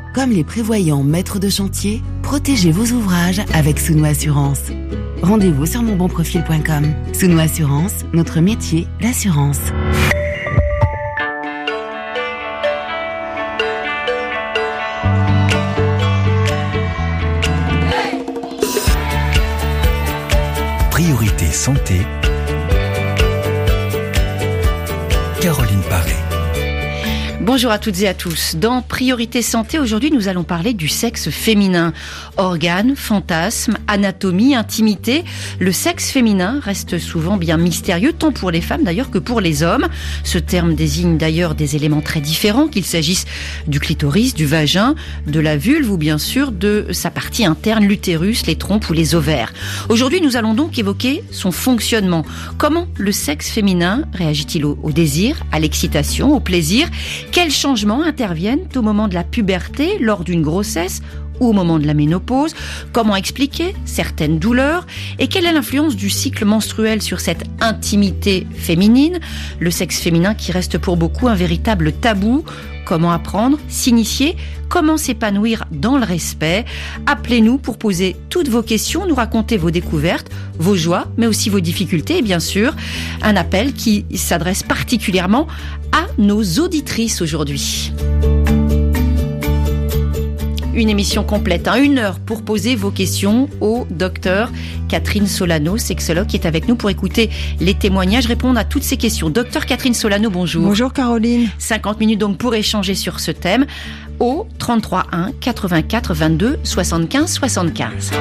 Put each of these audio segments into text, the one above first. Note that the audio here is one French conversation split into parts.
Comme les prévoyants maîtres de chantier, protégez vos ouvrages avec Souno Assurance. Rendez-vous sur monbonprofil.com. Souno Assurance, notre métier, l'assurance. Priorité santé. Caroline Paré. Bonjour à toutes et à tous. Dans Priorité Santé, aujourd'hui, nous allons parler du sexe féminin. Organes, fantasmes, anatomie, intimité. Le sexe féminin reste souvent bien mystérieux, tant pour les femmes d'ailleurs que pour les hommes. Ce terme désigne d'ailleurs des éléments très différents, qu'il s'agisse du clitoris, du vagin, de la vulve ou bien sûr de sa partie interne, l'utérus, les trompes ou les ovaires. Aujourd'hui, nous allons donc évoquer son fonctionnement. Comment le sexe féminin réagit-il au désir, à l'excitation, au plaisir ? Quels changements interviennent au moment de la puberté, lors d'une grossesse ou au moment de la ménopause? Comment expliquer certaines douleurs? Et quelle est l'influence du cycle menstruel sur cette intimité féminine? Le sexe féminin qui reste pour beaucoup un véritable tabou. Comment apprendre, s'initier, comment s'épanouir dans le respect? Appelez-nous pour poser toutes vos questions, nous raconter vos découvertes, vos joies, mais aussi vos difficultés et bien sûr, un appel qui s'adresse particulièrement à nos auditrices aujourd'hui. Une émission complète, 1 heure pour poser vos questions au docteur Catherine Solano, sexologue, qui est avec nous pour écouter les témoignages, répondre à toutes ces questions. Docteur Catherine Solano, bonjour. Bonjour Caroline. 50 minutes donc pour échanger sur ce thème au 33 1 84 22 75 75.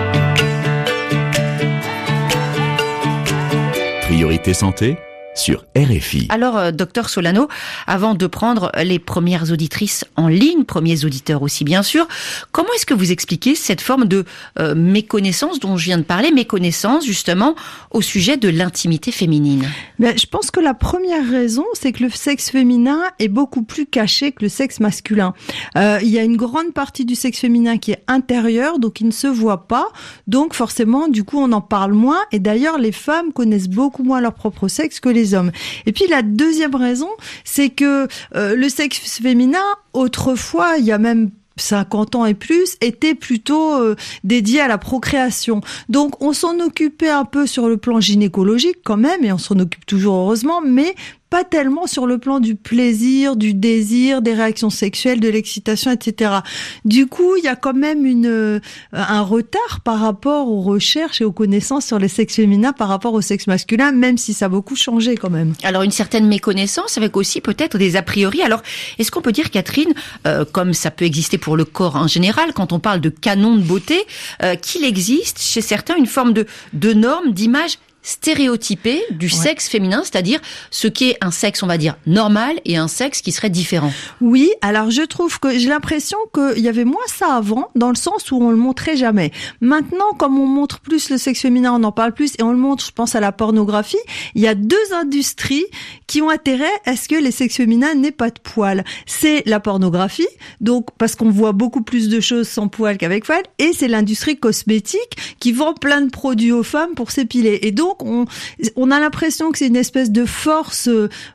Priorité santé sur RFI. Alors, docteur Solano, avant de prendre les premières auditrices en ligne, premiers auditeurs aussi bien sûr, comment est-ce que vous expliquez cette forme de méconnaissance dont je viens de parler, méconnaissance justement au sujet de l'intimité féminine? Je pense que la première raison, c'est que le sexe féminin est beaucoup plus caché que le sexe masculin. Il y a une grande partie du sexe féminin qui est intérieure, donc il ne se voit pas, donc forcément, du coup, on en parle moins, et d'ailleurs, les femmes connaissent beaucoup moins leur propre sexe que les hommes. Et puis la deuxième raison, c'est que le sexe féminin, autrefois, il y a même 50 ans et plus, était plutôt dédié à la procréation. Donc on s'en occupait un peu sur le plan gynécologique quand même, et on s'en occupe toujours heureusement, mais pas tellement sur le plan du plaisir, du désir, des réactions sexuelles, de l'excitation, etc. Du coup, il y a quand même un retard par rapport aux recherches et aux connaissances sur le sexe féminin par rapport au sexe masculin, même si ça a beaucoup changé quand même. Alors, une certaine méconnaissance avec aussi peut-être des a priori. Alors, est-ce qu'on peut dire, Catherine, comme ça peut exister pour le corps en général, quand on parle de canon de beauté, qu'il existe chez certains une forme de norme, d'image stéréotypé du sexe féminin, c'est-à-dire ce qui est un sexe, on va dire, normal et un sexe qui serait différent. Oui, alors je trouve que j'ai l'impression qu'il y avait moins ça avant, dans le sens où on le montrait jamais. Maintenant, comme on montre plus le sexe féminin, on en parle plus et on le montre, je pense à la pornographie, il y a 2 industries qui ont intérêt à ce que les sexes féminins n'aient pas de poils. C'est la pornographie, donc parce qu'on voit beaucoup plus de choses sans poils qu'avec poils, et c'est l'industrie cosmétique qui vend plein de produits aux femmes pour s'épiler. Et donc, on a l'impression que c'est une espèce de force,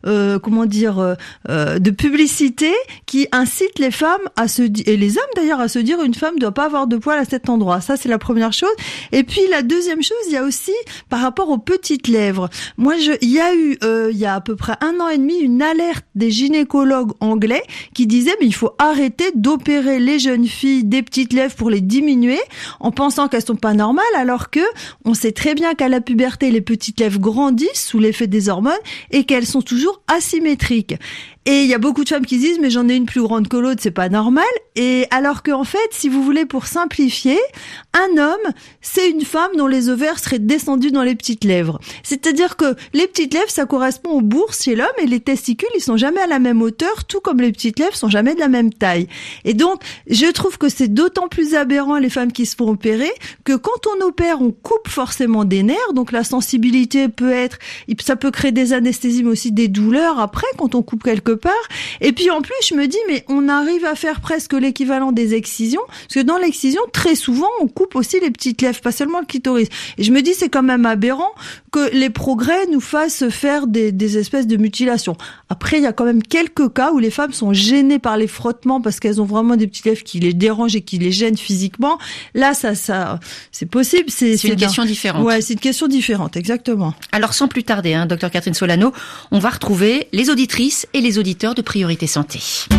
de publicité qui incite les femmes et les hommes d'ailleurs à se dire une femme doit pas avoir de poils à cet endroit. Ça, c'est la première chose. Et puis la deuxième chose, il y a aussi par rapport aux petites lèvres. Moi, il y a eu il y a à peu près 1 an et demi une alerte des gynécologues anglais qui disaient mais il faut arrêter d'opérer les jeunes filles des petites lèvres pour les diminuer en pensant qu'elles sont pas normales, alors que on sait très bien qu'à la puberté les petites lèvres grandissent sous l'effet des hormones et qu'elles sont toujours asymétriques. Et il y a beaucoup de femmes qui disent mais j'en ai une plus grande que l'autre, c'est pas normal. Et alors qu'en fait, si vous voulez, pour simplifier, un homme, c'est une femme dont les ovaires seraient descendus dans les petites lèvres. C'est-à-dire que les petites lèvres, ça correspond aux bourses chez l'homme, et les testicules, ils sont jamais à la même hauteur, tout comme les petites lèvres sont jamais de la même taille. Et donc, je trouve que c'est d'autant plus aberrant les femmes qui se font opérer que quand on opère, on coupe forcément des nerfs, donc la sensibilité ça peut créer des anesthésies mais aussi des douleurs après quand on coupe quelque part. Et puis en plus, je me dis mais on arrive à faire presque l'équivalent des excisions, parce que dans l'excision, très souvent, on coupe aussi les petites lèvres, pas seulement le clitoris. Et je me dis c'est quand même aberrant que les progrès nous fassent faire des espèces de mutilations. Après, il y a quand même quelques cas où les femmes sont gênées par les frottements parce qu'elles ont vraiment des petites lèvres qui les dérangent et qui les gênent physiquement. Là, ça, c'est possible. C'est une question différente. Ouais, c'est une question différente, exactement. Alors, sans plus tarder, Dr Catherine Solano, on va retrouver les auditrices et les auditeurs de Priorité Santé.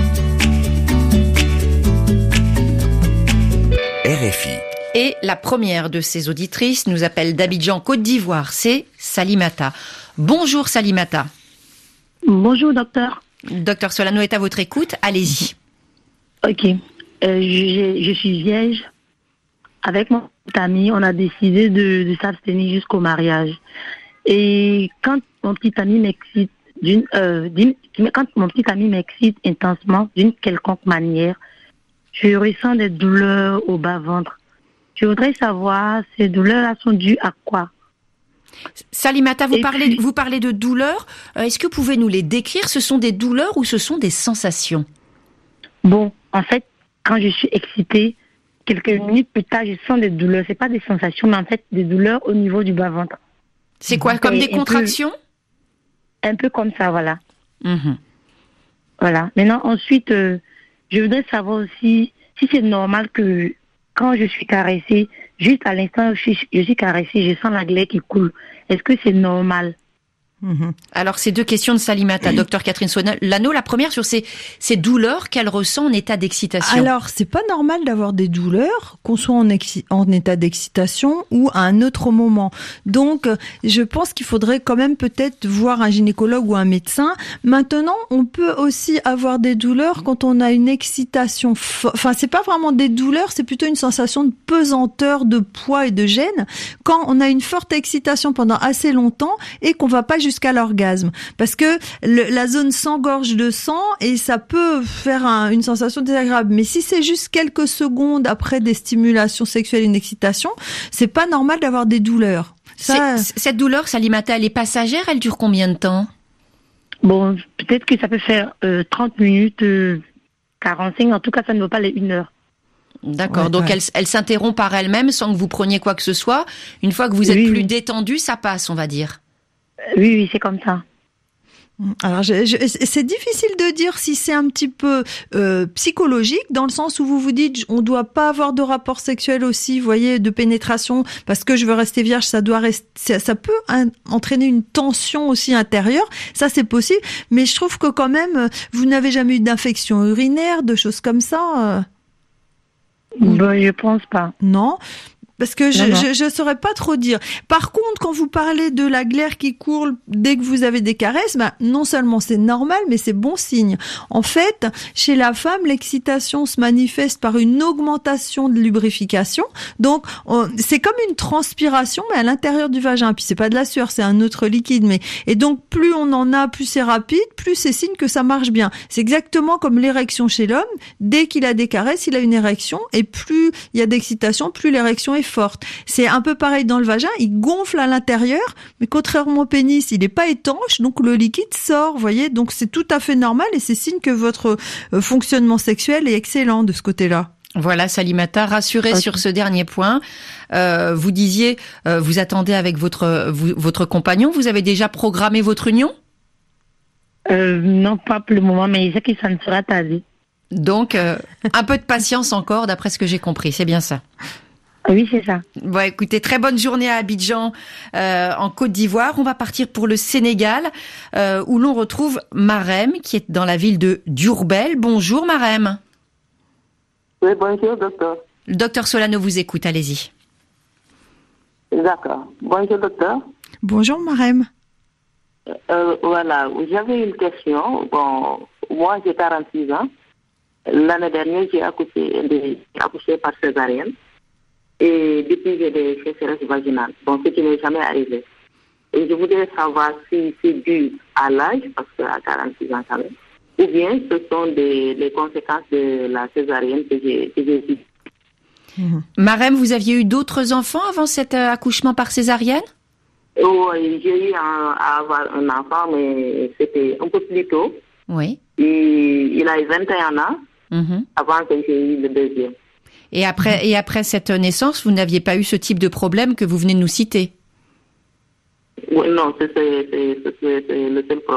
RFI. Et la première de ces auditrices nous appelle d'Abidjan, Côte d'Ivoire. C'est Salimata. Bonjour Salimata. Bonjour docteur. Docteur Solano est à votre écoute. Allez-y. Ok. Je suis vierge. Avec mon petit ami, on a décidé de s'abstenir jusqu'au mariage. Et quand mon petit ami m'excite intensement d'une quelconque manière, je ressens des douleurs au bas-ventre. Je voudrais savoir, ces douleurs-là sont dues à quoi? Salimata, vous parlez de douleurs. Est-ce que vous pouvez nous les décrire? Ce sont des douleurs ou ce sont des sensations? Bon, en fait, quand je suis excitée, quelques minutes plus tard, je sens des douleurs. C'est pas des sensations, mais en fait, des douleurs au niveau du bas-ventre. C'est quoi, comme des contractions? Un peu comme ça, voilà. Mm-hmm. Voilà. Maintenant, ensuite, je voudrais savoir aussi si c'est normal que quand je suis caressée, juste à l'instant où je suis caressée, je sens la glaire qui coule. Est-ce que c'est normal? Alors, ces deux questions de Salimata, Dr Catherine Solano. La première sur ces douleurs qu'elle ressent en état d'excitation. Alors, c'est pas normal d'avoir des douleurs, qu'on soit en état d'excitation ou à un autre moment. Donc, je pense qu'il faudrait quand même peut-être voir un gynécologue ou un médecin. Maintenant, on peut aussi avoir des douleurs quand on a une excitation. Enfin, c'est pas vraiment des douleurs, c'est plutôt une sensation de pesanteur, de poids et de gêne. Quand on a une forte excitation pendant assez longtemps et qu'on va pas jusqu'à l'orgasme, parce que la zone s'engorge de sang et ça peut faire une sensation désagréable. Mais si c'est juste quelques secondes après des stimulations sexuelles, une excitation, c'est pas normal d'avoir des douleurs. Cette douleur, Salimata, elle est passagère, elle dure combien de temps? Bon, peut-être que ça peut faire 30 minutes, 45, en tout cas ça ne vaut pas les 1 heure. D'accord, donc elle s'interrompt par elle-même sans que vous preniez quoi que ce soit. Une fois que vous êtes plus détendu, ça passe, on va dire. Oui, c'est comme ça. Alors, c'est difficile de dire si c'est un petit peu psychologique, dans le sens où vous vous dites on doit pas avoir de rapport sexuel aussi, vous voyez, de pénétration, parce que je veux rester vierge, ça peut entraîner une tension aussi intérieure. Ça, c'est possible, mais je trouve que quand même, vous n'avez jamais eu d'infection urinaire, de choses comme ça. Bon, je pense pas. Non. Parce que je saurais pas trop dire. Par contre, quand vous parlez de la glaire qui coule dès que vous avez des caresses, non seulement c'est normal, mais c'est bon signe. En fait, chez la femme, l'excitation se manifeste par une augmentation de lubrification. Donc, c'est comme une transpiration, mais à l'intérieur du vagin. Puis c'est pas de la sueur, c'est un autre liquide. Et donc, plus on en a, plus c'est rapide, plus c'est signe que ça marche bien. C'est exactement comme l'érection chez l'homme. Dès qu'il a des caresses, il a une érection. Et plus il y a d'excitation, plus l'érection est forte. C'est un peu pareil dans le vagin, il gonfle à l'intérieur, mais contrairement au pénis, il n'est pas étanche, donc le liquide sort, vous voyez, donc c'est tout à fait normal et c'est signe que votre fonctionnement sexuel est excellent de ce côté-là. Voilà, Salimata, rassurée sur ce dernier point. Vous disiez, vous attendez avec votre compagnon, vous avez déjà programmé votre union? Non, pas pour le moment, mais je sais que ça ne sera tardé. Donc, un peu de patience encore, d'après ce que j'ai compris, c'est bien ça? Oui, c'est ça. Bon, écoutez, très bonne journée à Abidjan, en Côte d'Ivoire. On va partir pour le Sénégal, où l'on retrouve Marem, qui est dans la ville de Diourbel. Bonjour Marem. Oui, bonjour docteur. Le docteur Solano vous écoute, allez-y. D'accord. Bonjour docteur. Bonjour Marem. Voilà, j'avais une question. Bon, moi j'ai 46 ans. L'année dernière, j'ai accouché par césarienne. Et depuis, j'ai des sécheresses vaginales. Bon, ce qui n'est jamais arrivé. Et je voudrais savoir si c'est dû à l'âge, parce qu'à 46 ans quand même, ou bien ce sont les conséquences de la césarienne que j'ai vécues. Marem, vous aviez eu d'autres enfants avant cet accouchement par césarienne? Oui, j'ai eu à avoir un enfant, mais c'était un peu plus tôt. Oui. Et il a eu 21 ans avant que j'ai eu le deuxième. Et après cette naissance, vous n'aviez pas eu ce type de problème que vous venez de nous citer? Oui, non, c'est le seul problème.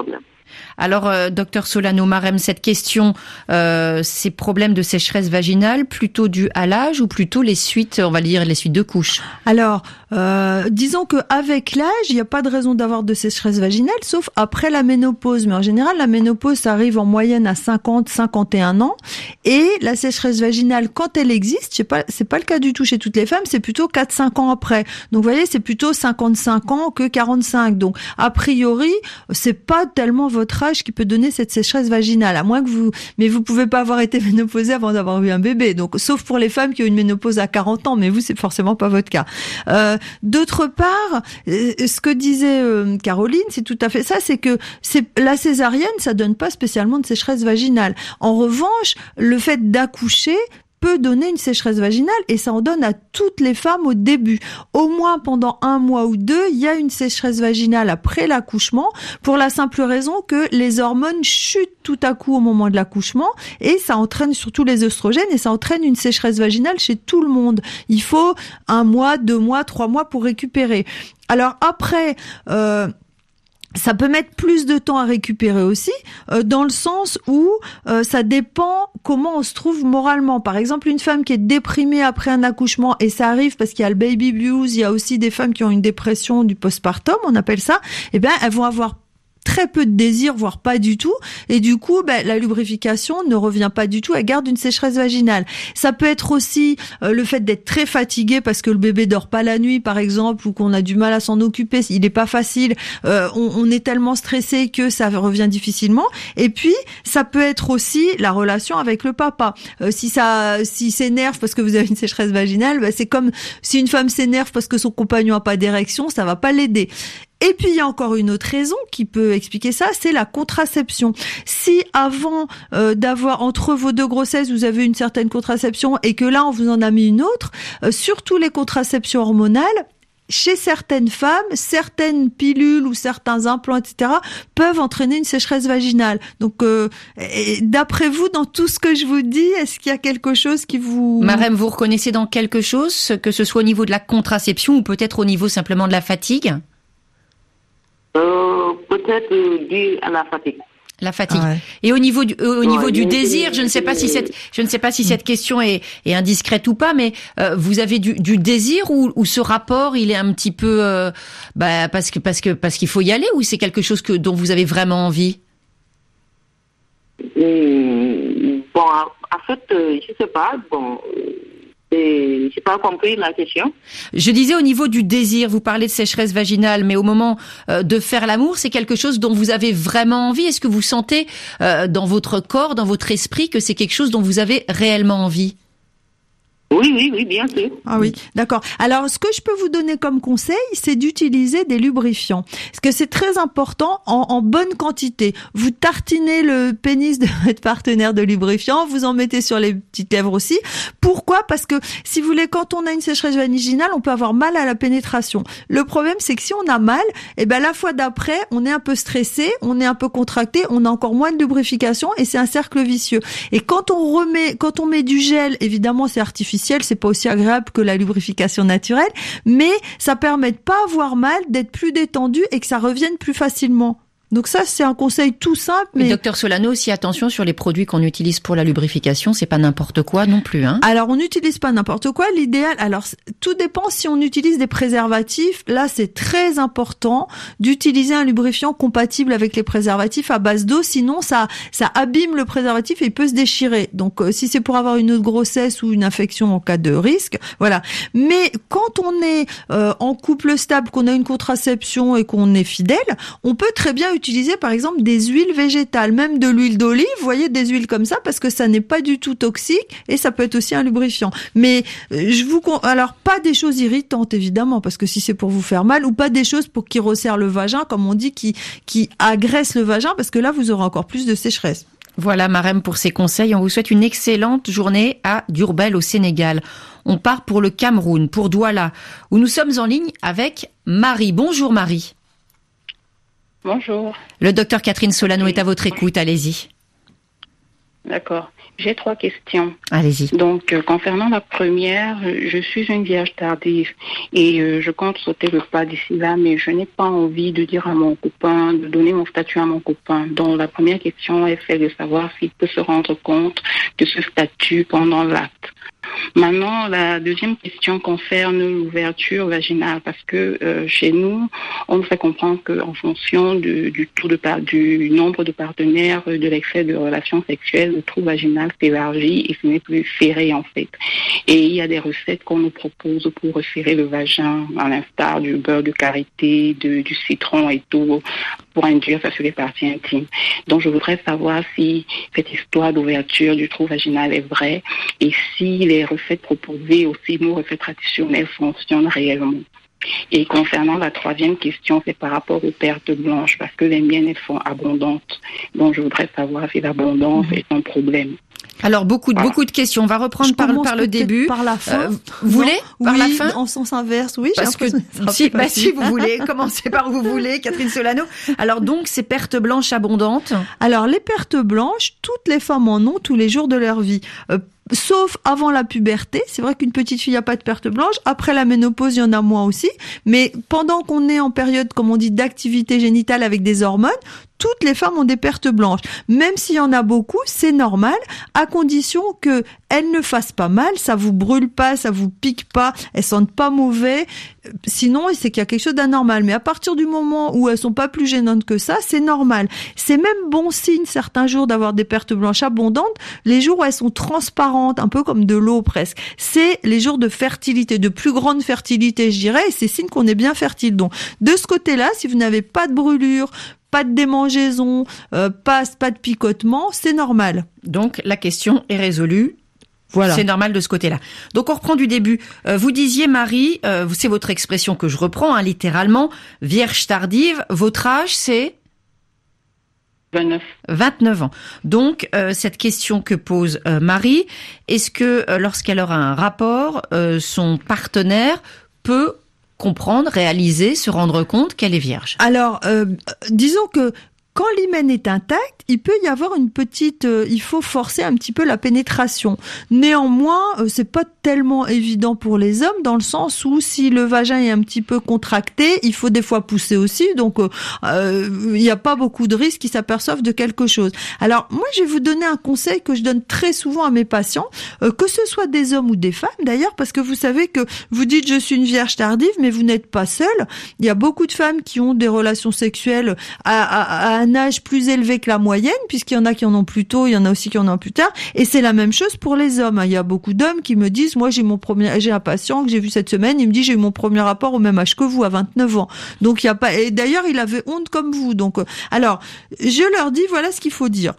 Alors, docteur Solano, Marem, cette question, ces problèmes de sécheresse vaginale, plutôt dus à l'âge ou plutôt les suites, on va dire les suites de couches? Alors, disons que avec l'âge, il n'y a pas de raison d'avoir de sécheresse vaginale, sauf après la ménopause. Mais en général, la ménopause, ça arrive en moyenne à 50, 51 ans. Et la sécheresse vaginale, quand elle existe, c'est pas le cas du tout chez toutes les femmes, c'est plutôt 4-5 ans après. Donc, vous voyez, c'est plutôt 55 ans que 45. Donc, a priori, c'est pas tellement votre âge qui peut donner cette sécheresse vaginale, à moins que mais vous pouvez pas avoir été ménopausée avant d'avoir eu un bébé. Donc, sauf pour les femmes qui ont une ménopause à 40 ans, mais vous, c'est forcément pas votre cas. D'autre part, ce que disait Caroline, c'est tout à fait ça, c'est que la césarienne, ça donne pas spécialement de sécheresse vaginale. En revanche, le fait d'accoucher peut donner une sécheresse vaginale et ça en donne à toutes les femmes au début. Au moins pendant 1 mois ou 2, il y a une sécheresse vaginale après l'accouchement pour la simple raison que les hormones chutent tout à coup au moment de l'accouchement et ça entraîne surtout les œstrogènes et ça entraîne une sécheresse vaginale chez tout le monde. Il faut 1 mois, 2 mois, 3 mois pour récupérer. Alors après, ça peut mettre plus de temps à récupérer aussi, dans le sens où ça dépend comment on se trouve moralement. Par exemple, une femme qui est déprimée après un accouchement, et ça arrive parce qu'il y a le baby blues, il y a aussi des femmes qui ont une dépression du postpartum, on appelle ça, eh bien, elles vont avoir très peu de désir, voire pas du tout. Et du coup, la lubrification ne revient pas du tout. Elle garde une sécheresse vaginale. Ça peut être aussi le fait d'être très fatigué parce que le bébé dort pas la nuit, par exemple, ou qu'on a du mal à s'en occuper. Il est pas facile. On est tellement stressé que ça revient difficilement. Et puis, ça peut être aussi la relation avec le papa. Si s'énerve parce que vous avez une sécheresse vaginale, c'est comme si une femme s'énerve parce que son compagnon a pas d'érection, ça va pas l'aider. Et puis, il y a encore une autre raison qui peut expliquer ça, c'est la contraception. Si avant d'avoir, entre vos 2 grossesses, vous avez une certaine contraception et que là, on vous en a mis une autre, surtout les contraceptions hormonales, chez certaines femmes, certaines pilules ou certains implants, etc., peuvent entraîner une sécheresse vaginale. Donc, d'après vous, dans tout ce que je vous dis, est-ce qu'il y a quelque chose qui vous... Marem, vous reconnaissez dans quelque chose, que ce soit au niveau de la contraception ou peut-être au niveau simplement de la fatigue? Peut-être dû à la fatigue. La fatigue. Ouais. Et au niveau du désir, je ne sais pas si cette question est indiscrète ou pas, mais vous avez du désir ou ce rapport il est un petit peu parce qu'il faut y aller, ou c'est quelque chose dont vous avez vraiment envie? Bon, en fait, je sais pas. Bon. J'ai pas compris la question. Je disais au niveau du désir, vous parlez de sécheresse vaginale, mais au moment de faire l'amour, c'est quelque chose dont vous avez vraiment envie. Est-ce que vous sentez dans votre corps, dans votre esprit, que c'est quelque chose dont vous avez réellement envie? Oui, bien sûr. Ah oui, d'accord. Alors, ce que je peux vous donner comme conseil, c'est d'utiliser des lubrifiants. Parce que c'est très important en bonne quantité. Vous tartinez le pénis de votre partenaire de lubrifiant, vous en mettez sur les petites lèvres aussi. Pourquoi? Parce que, si vous voulez, quand on a une sécheresse vaginale, on peut avoir mal à la pénétration. Le problème, c'est que si on a mal, la fois d'après, on est un peu stressé, on est un peu contracté, on a encore moins de lubrification et c'est un cercle vicieux. Et quand on met du gel, évidemment, c'est artificiel, c'est pas aussi agréable que la lubrification naturelle, mais ça permet de pas avoir mal, d'être plus détendu et que ça revienne plus facilement. Donc ça, c'est un conseil tout simple. Mais docteur Solano, aussi attention sur les produits qu'on utilise pour la lubrification, c'est pas n'importe quoi non plus, hein. Alors, on n'utilise pas n'importe quoi. L'idéal, alors, tout dépend si on utilise des préservatifs. Là, c'est très important d'utiliser un lubrifiant compatible avec les préservatifs à base d'eau. Sinon, ça abîme le préservatif et il peut se déchirer. Donc, si c'est pour avoir une autre grossesse ou une infection en cas de risque, voilà. Mais quand on est en couple stable, qu'on a une contraception et qu'on est fidèle, on peut très bien utiliser par exemple des huiles végétales, même de l'huile d'olive, vous voyez, des huiles comme ça, parce que ça n'est pas du tout toxique et ça peut être aussi un lubrifiant. Mais alors pas des choses irritantes évidemment, parce que si c'est pour vous faire mal, ou pas des choses qui resserrent le vagin, comme on dit, qui agressent le vagin, parce que là vous aurez encore plus de sécheresse. Voilà Marem pour ces conseils. On vous souhaite une excellente journée à Diourbel au Sénégal. On part pour le Cameroun, pour Douala, où nous sommes en ligne avec Marie. Bonjour Marie. Bonjour. Le docteur Catherine Solano est à votre écoute, allez-y. D'accord. J'ai 3 questions. Allez-y. Donc, concernant la première, je suis une vierge tardive et je compte sauter le pas d'ici là, mais je n'ai pas envie de dire à mon copain, de donner mon statut à mon copain. Donc, la première question est celle de savoir s'il peut se rendre compte de ce statut pendant l'acte. Maintenant, la deuxième question concerne l'ouverture vaginale parce que chez nous, on nous fait comprendre qu'en fonction du nombre de partenaires de l'excès de relations sexuelles, le trou vaginal s'élargit et ce n'est plus ferré en fait. Et il y a des recettes qu'on nous propose pour resserrer le vagin, à l'instar du beurre de karité, du citron et tout, pour induire ça sur les parties intimes. Donc, je voudrais savoir si cette histoire d'ouverture du trou vaginal est vraie et si les recettes proposées aussi, nos recettes traditionnelles fonctionnent réellement. Et concernant la troisième question, c'est par rapport aux pertes blanches, parce que les miennes, elles sont abondantes. Donc, je voudrais savoir si l'abondance est un problème. Alors, beaucoup de questions. On va reprendre par le début. Par la fin. Vous voulez par la fin? En sens inverse, oui. Parce que si vous voulez, commencez par où vous voulez, Catherine Solano. Alors donc, ces pertes blanches abondantes. Alors, les pertes blanches, toutes les femmes en ont tous les jours de leur vie. Sauf avant la puberté. C'est vrai qu'une petite fille n'a pas de perte blanche. Après la ménopause, il y en a moins aussi. Mais pendant qu'on est en période, comme on dit, d'activité génitale avec des hormones, toutes les femmes ont des pertes blanches. Même s'il y en a beaucoup, c'est normal, à condition que elles ne fassent pas mal, ça vous brûle pas, ça vous pique pas, elles sentent pas mauvais. Sinon, c'est qu'il y a quelque chose d'anormal. Mais à partir du moment où elles sont pas plus gênantes que ça, c'est normal. C'est même bon signe certains jours d'avoir des pertes blanches abondantes. Les jours où elles sont transparentes, un peu comme de l'eau presque. C'est les jours de fertilité, de plus grande fertilité, je dirais. Et c'est signe qu'on est bien fertile. Donc, de ce côté-là, si vous n'avez pas de brûlure, pas de démangeaison, pas de picotement, c'est normal. Donc, la question est résolue. Voilà. C'est normal de ce côté-là. Donc, on reprend du début. Vous disiez, Marie, c'est votre expression que je reprends, littéralement, vierge tardive. Votre âge, c'est 29 ans. Donc, cette question que pose Marie, est-ce que lorsqu'elle aura un rapport, son partenaire peut comprendre, réaliser, se rendre compte qu'elle est vierge? Alors, disons que quand l'hymen est intact, il peut y avoir une petite, il faut forcer un petit peu la pénétration. Néanmoins, c'est pas tellement évident pour les hommes dans le sens où si le vagin est un petit peu contracté, il faut des fois pousser aussi. Donc, il n'y a pas beaucoup de risques qu'ils s'aperçoivent de quelque chose. Alors, moi, je vais vous donner un conseil que je donne très souvent à mes patients, que ce soit des hommes ou des femmes d'ailleurs, parce que vous savez que vous dites je suis une vierge tardive, mais vous n'êtes pas seule. Il y a beaucoup de femmes qui ont des relations sexuelles à un âge plus élevé que la moyenne, puisqu'il y en a qui en ont plus tôt, il y en a aussi qui en ont plus tard, et c'est la même chose pour les hommes. Il y a beaucoup d'hommes qui me disent, moi j'ai un patient que j'ai vu cette semaine, il me dit j'ai eu mon premier rapport au même âge que vous, à 29 ans. Donc il y a pas, et d'ailleurs il avait honte comme vous. Donc alors je leur dis voilà ce qu'il faut dire.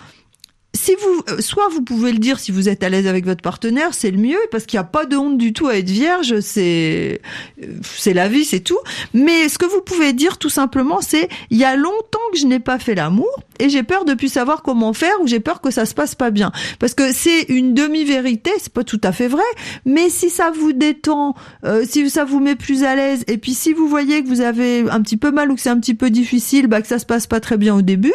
Si soit vous pouvez le dire si vous êtes à l'aise avec votre partenaire, c'est le mieux, parce qu'il n'y a pas de honte du tout à être vierge, c'est la vie, c'est tout. Mais ce que vous pouvez dire tout simplement, c'est il y a longtemps que je n'ai pas fait l'amour et j'ai peur de plus savoir comment faire, ou j'ai peur que ça se passe pas bien. Parce que c'est une demi-vérité, c'est pas tout à fait vrai, mais si ça vous détend, si ça vous met plus à l'aise, et puis si vous voyez que vous avez un petit peu mal ou que c'est un petit peu difficile, que ça se passe pas très bien au début,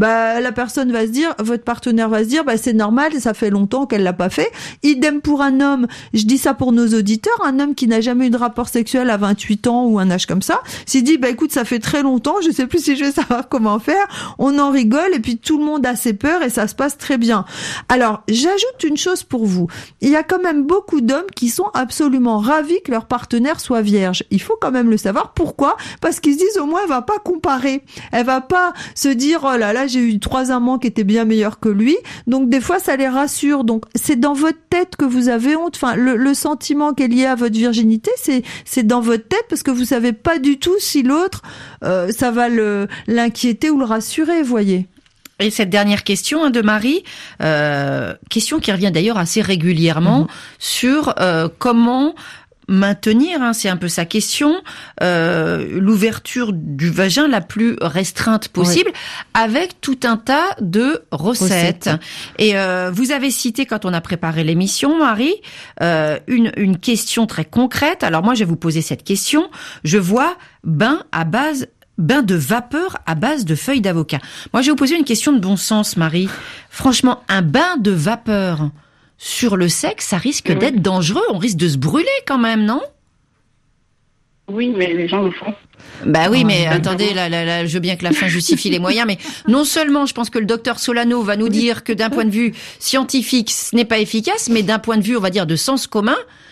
la personne va se dire, votre partenaire va se dire, c'est normal, ça fait longtemps qu'elle l'a pas fait. Idem pour un homme, je dis ça pour nos auditeurs, un homme qui n'a jamais eu de rapport sexuel à 28 ans ou un âge comme ça, s'il dit, écoute, ça fait très longtemps, je sais plus si je vais savoir comment faire, on en rigole, et puis tout le monde a ses peurs et ça se passe très bien. Alors, j'ajoute une chose pour vous. Il y a quand même beaucoup d'hommes qui sont absolument ravis que leur partenaire soit vierge. Il faut quand même le savoir. Pourquoi? Parce qu'ils se disent, au moins, elle va pas comparer. Elle va pas se dire, oh là là, j'ai eu 3 amants qui étaient bien meilleurs que lui. Donc, des fois, ça les rassure. Donc, c'est dans votre tête que vous avez honte. Enfin, le sentiment qui est lié à votre virginité, c'est dans votre tête, parce que vous savez pas du tout si l'autre, ça va l'inquiéter ou le rassurer, voyez. Et cette dernière question de Marie, question qui revient d'ailleurs assez régulièrement, sur comment maintenir, c'est un peu sa question, l'ouverture du vagin la plus restreinte possible, avec tout un tas de recettes. Et vous avez cité, quand on a préparé l'émission, Marie, une question très concrète. Alors moi, je vais vous poser cette question. Je vois bain à base bain de vapeur à base de feuilles d'avocat. Moi, je vais vous poser une question de bon sens, Marie. Franchement, un bain de vapeur sur le sexe, ça risque d'être dangereux. On risque de se brûler quand même, non ? Oui, mais les gens le font. Bah oui, mais attendez, là, je veux bien que la fin justifie les moyens, mais non seulement je pense que le docteur Solano va nous dire que d'un point de vue scientifique, ce n'est pas efficace, mais d'un point de vue, on va dire, de sens commun,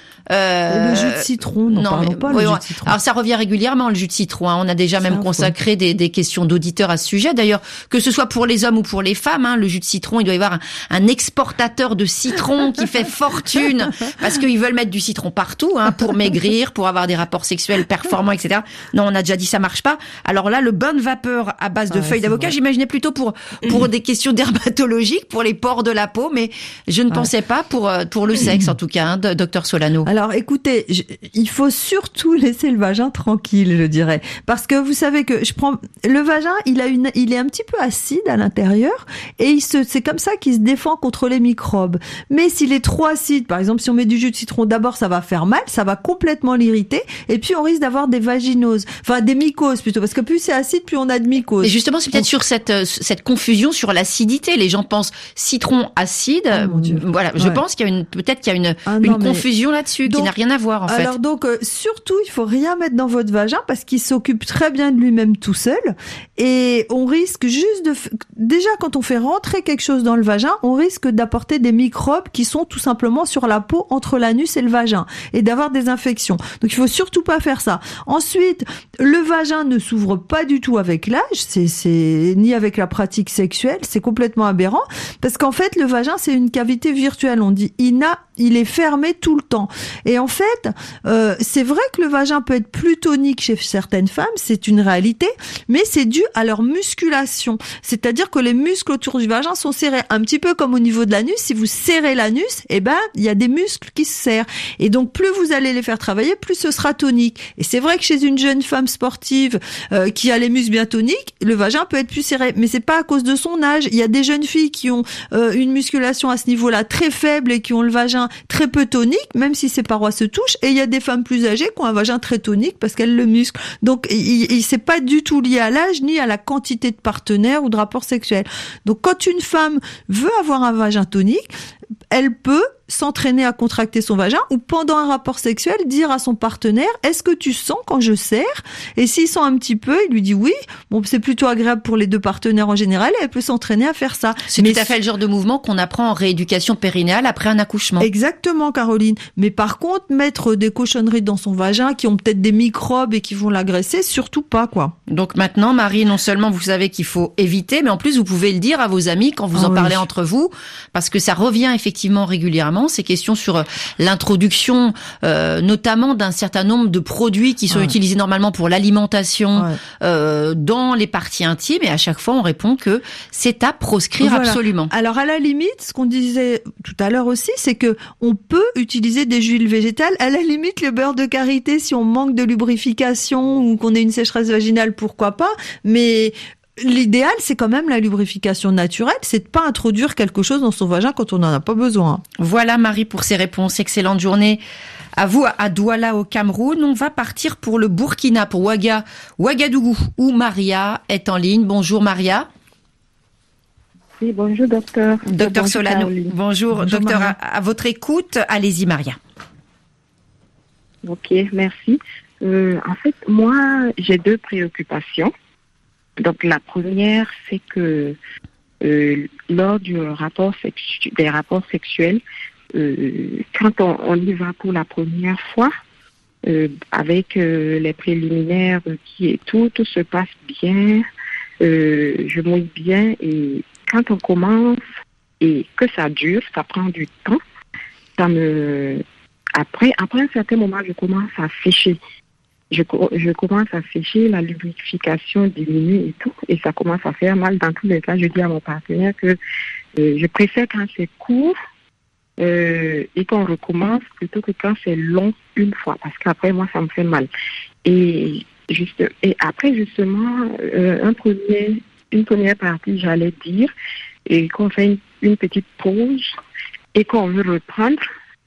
le jus de citron, parlons pas, le jus de citron. Alors ça revient régulièrement, le jus de citron. On a déjà même consacré des questions d'auditeurs à ce sujet. D'ailleurs, que ce soit pour les hommes ou pour les femmes, le jus de citron, il doit y avoir un exportateur de citron qui fait fortune parce qu'ils veulent mettre du citron partout, pour maigrir, pour avoir des rapports sexuels performants, etc. Non, on a déjà dit ça marche pas. Alors là, le bain de vapeur à base de feuilles d'avocat, j'imaginais plutôt pour des questions dermatologiques, pour les pores de la peau, mais je ne pensais pas pour le sexe en tout cas, docteur Solano. Alors écoutez, il faut surtout laisser le vagin tranquille, je dirais, parce que vous savez que le vagin, il est un petit peu acide à l'intérieur et c'est comme ça qu'il se défend contre les microbes. Mais s'il est trop acide, par exemple, si on met du jus de citron, d'abord ça va faire mal, ça va complètement l'irriter et puis on risque d'avoir des vaginoses, enfin des mycoses plutôt, parce que plus c'est acide, plus on a de mycoses. Et justement, c'est peut-être sur cette confusion sur l'acidité. Les gens pensent citron acide. Voilà, je pense qu'il y a une confusion là-dessus. Qui n'a rien à voir en fait. Alors donc surtout il faut rien mettre dans votre vagin parce qu'il s'occupe très bien de lui-même tout seul et on risque juste déjà quand on fait rentrer quelque chose dans le vagin, on risque d'apporter des microbes qui sont tout simplement sur la peau entre l'anus et le vagin et d'avoir des infections. Donc il faut surtout pas faire ça. Ensuite, le vagin ne s'ouvre pas du tout avec l'âge, c'est ni avec la pratique sexuelle, c'est complètement aberrant parce qu'en fait le vagin c'est une cavité virtuelle, on dit il est fermé tout le temps. Et en fait, c'est vrai que le vagin peut être plus tonique chez certaines femmes, c'est une réalité, mais c'est dû à leur musculation. C'est-à-dire que les muscles autour du vagin sont serrés, un petit peu comme au niveau de l'anus. Si vous serrez l'anus, il y a des muscles qui se serrent. Et donc, plus vous allez les faire travailler, plus ce sera tonique. Et c'est vrai que chez une jeune femme sportive qui a les muscles bien toniques, le vagin peut être plus serré. Mais c'est pas à cause de son âge. Il y a des jeunes filles qui ont une musculation à ce niveau-là très faible et qui ont le vagin très peu tonique, même si ses parois se touchent, et il y a des femmes plus âgées qui ont un vagin très tonique parce qu'elles le musclent. Donc, c'est pas du tout lié à l'âge ni à la quantité de partenaires ou de rapports sexuels. Donc, quand une femme veut avoir un vagin tonique, elle peut s'entraîner à contracter son vagin ou pendant un rapport sexuel dire à son partenaire est-ce que tu sens quand je serre, et s'il sent un petit peu il lui dit oui, bon c'est plutôt agréable pour les deux partenaires en général et elle peut s'entraîner à faire ça. C'est tout à fait le genre de mouvement qu'on apprend en rééducation périnéale après un accouchement. Exactement Caroline, mais par contre mettre des cochonneries dans son vagin qui ont peut-être des microbes et qui vont l'agresser, surtout pas quoi. Donc maintenant Marie, non seulement vous savez qu'il faut éviter, mais en plus vous pouvez le dire à vos amis quand vous en parlez entre vous, parce que ça revient effectivement régulièrement, ces questions sur l'introduction notamment d'un certain nombre de produits qui sont utilisés normalement pour l'alimentation dans les parties intimes, et à chaque fois on répond que c'est à proscrire absolument. Alors à la limite, ce qu'on disait tout à l'heure aussi, c'est que on peut utiliser des huiles végétales, à la limite le beurre de karité si on manque de lubrification ou qu'on ait une sécheresse vaginale, pourquoi pas, mais l'idéal, c'est quand même la lubrification naturelle, c'est de pas introduire quelque chose dans son vagin quand on n'en a pas besoin. Voilà Marie pour ces réponses. Excellente journée à vous à Douala au Cameroun. On va partir pour le Burkina, pour Ouagadougou, où Maria est en ligne. Bonjour Maria. Oui, bonjour docteur. Docteur Solano. Caroline. Bonjour docteur, à votre écoute. Allez-y Maria. Ok, merci. En fait, moi, j'ai deux préoccupations. Donc la première, c'est que lors des rapports sexuels, quand on y va pour la première fois, avec les préliminaires et tout se passe bien, je mouille bien, et quand on commence et que ça dure, ça prend du temps, après un certain moment, je commence à sécher. Je commence à sécher, la lubrification diminue et tout, et ça commence à faire mal. Dans tous les cas, je dis à mon partenaire que je préfère quand c'est court et qu'on recommence plutôt que quand c'est long une fois, parce qu'après, moi, ça me fait mal. Et après, justement, une première partie, j'allais dire, et qu'on fait une petite pause et qu'on veut reprendre.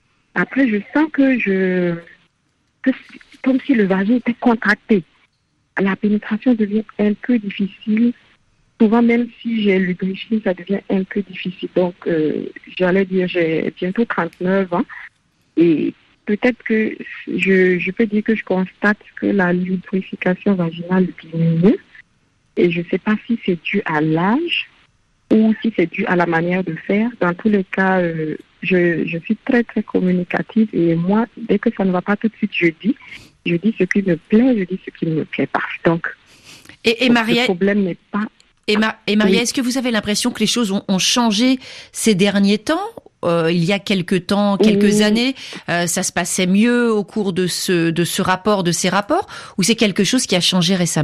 Après, je sens que comme si le vagin était contracté. la pénétration devient un peu difficile. Souvent, même si j'ai lubrifié, ça devient un peu difficile. Donc, j'allais dire, j'ai bientôt 39 ans. Et peut-être que je peux dire que je constate que la lubrification vaginale diminue. Et je ne sais pas si c'est dû à l'âge ou si c'est dû à la manière de faire. Dans tous les cas, je suis très, très communicative. Et moi, dès que ça ne va pas tout de suite, je dis ce qui me plaît, je dis ce qui ne me plaît pas. Donc, Maria, le problème n'est pas... Et Maria, est-ce que vous avez l'impression que les choses ont changé ces derniers temps ? Il y a quelques années, ça se passait mieux au cours de ces rapports, ou c'est quelque chose qui a changé récemment ?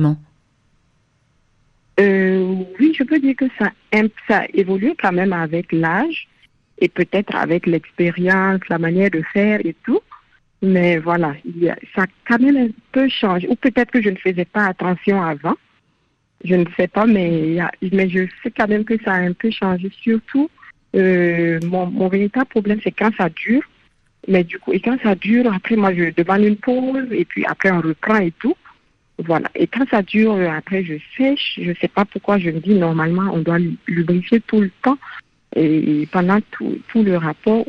Oui, je peux dire que ça évolue quand même avec l'âge et peut-être avec l'expérience, la manière de faire et tout. Mais voilà, ça a quand même un peu changé. Ou peut-être que je ne faisais pas attention avant. Je ne sais pas, mais je sais quand même que ça a un peu changé. Surtout, mon véritable problème, c'est quand ça dure. Mais du coup, et quand ça dure, après, moi, je demande une pause et puis après, on reprend et tout. Voilà. Et quand ça dure, après, je sèche. Je ne sais pas pourquoi je me dis, normalement, on doit lubrifier tout le temps et pendant tout le rapport.